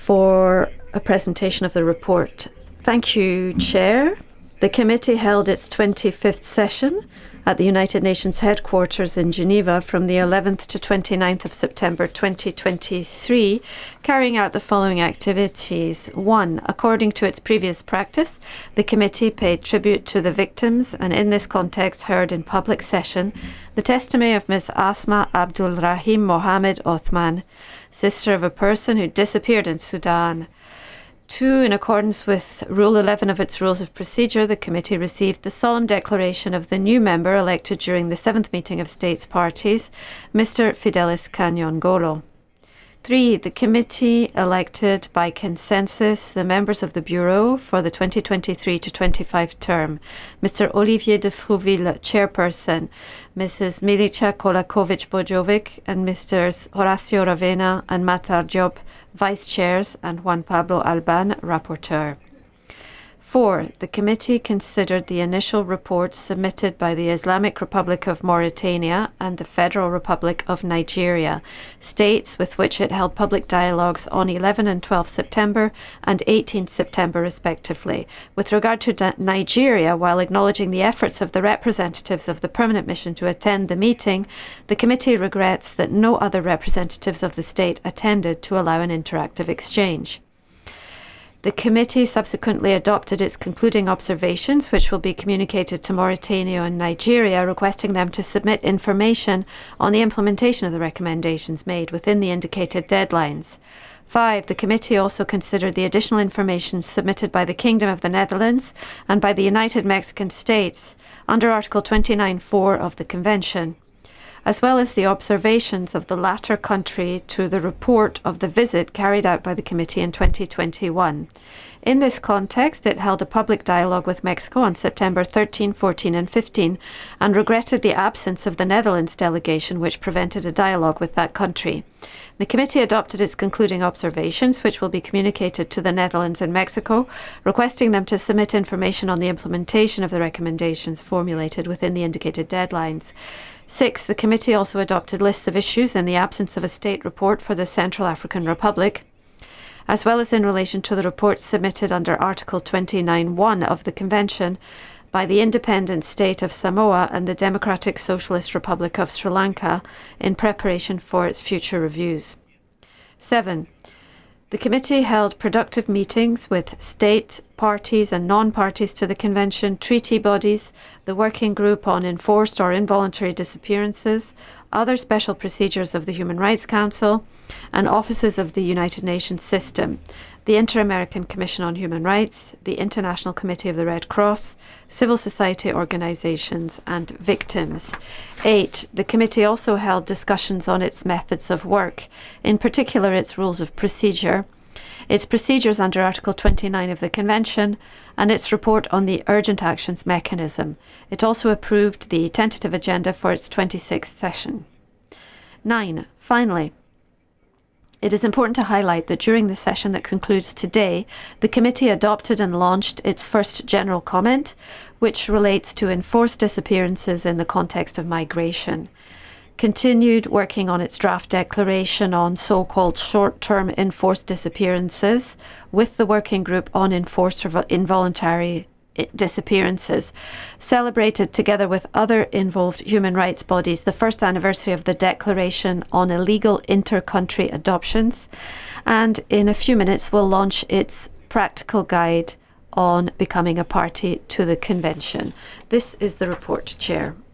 for a presentation of the report. Thank you, Chair. The committee held its 25th session at the United Nations headquarters in Geneva from the 11th to 29th of September 2023, carrying out the following activities. 1. According to its previous practice, the committee paid tribute to the victims and in this context heard in public session the testimony of Ms. Asma Abdul Rahim Mohammed Othman, sister of a person who disappeared in Sudan. 2. In accordance with Rule 11 of its Rules of Procedure, the committee received the solemn declaration of the new member elected during the 7th meeting of States Parties, Mr. Fidelis Kanyongolo. 3. The committee elected by consensus the members of the Bureau for the 2023 to 25 term, Mr. Olivier de Frouville, Chairperson, Mrs. Milica Kolakovic-Bojovic, and Mr. Horacio Ravena and Matar Diop, Vice Chairs, and Juan Pablo Alban, Rapporteur. 4. The committee considered the initial reports submitted by the Islamic Republic of Mauritania and the Federal Republic of Nigeria, states with which it held public dialogues on 11 and 12 September and 18 September respectively. With regard to Nigeria, while acknowledging the efforts of the representatives of the permanent mission to attend the meeting, the committee regrets that no other representatives of the state attended to allow an interactive exchange. The committee subsequently adopted its concluding observations, which will be communicated to Mauritania and Nigeria, requesting them to submit information on the implementation of the recommendations made within the indicated deadlines. 5. The committee also considered the additional information submitted by the Kingdom of the Netherlands and by the United Mexican States under Article 29(4) of the Convention, as well as the observations of the latter country to the report of the visit carried out by the committee in 2021. In this context, it held a public dialogue with Mexico on September 13, 14 and 15 and regretted the absence of the Netherlands delegation, which prevented a dialogue with that country. The committee adopted its concluding observations, which will be communicated to the Netherlands and Mexico, requesting them to submit information on the implementation of the recommendations formulated within the indicated deadlines. 6. The committee also adopted lists of issues in the absence of a state report for the Central African Republic, as well as in relation to the reports submitted under Article 29(1) of the Convention by the independent state of Samoa and the Democratic Socialist Republic of Sri Lanka in preparation for its future reviews. 7. The committee held productive meetings with state parties and non-parties to the Convention, treaty bodies, the Working Group on Enforced or Involuntary Disappearances, other special procedures of the Human Rights Council, and offices of the United Nations System, the Inter-American Commission on Human Rights, the International Committee of the Red Cross, civil society organizations, and victims. 8. The committee also held discussions on its methods of work, in particular its rules of procedure, its procedures under Article 29 of the Convention, and its report on the Urgent Actions Mechanism. It also approved the tentative agenda for its 26th session. 9. Finally, it is important to highlight that during the session that concludes today, the committee adopted and launched its first general comment, which relates to enforced disappearances in the context of migration, continued working on its draft declaration on so-called short-term enforced disappearances with the Working Group on Enforced Involuntary Disappearances, celebrated together with other involved human rights bodies the first anniversary of the Declaration on Illegal Inter-Country Adoptions, and in a few minutes will launch its practical guide on becoming a party to the Convention. This is the report, Chair.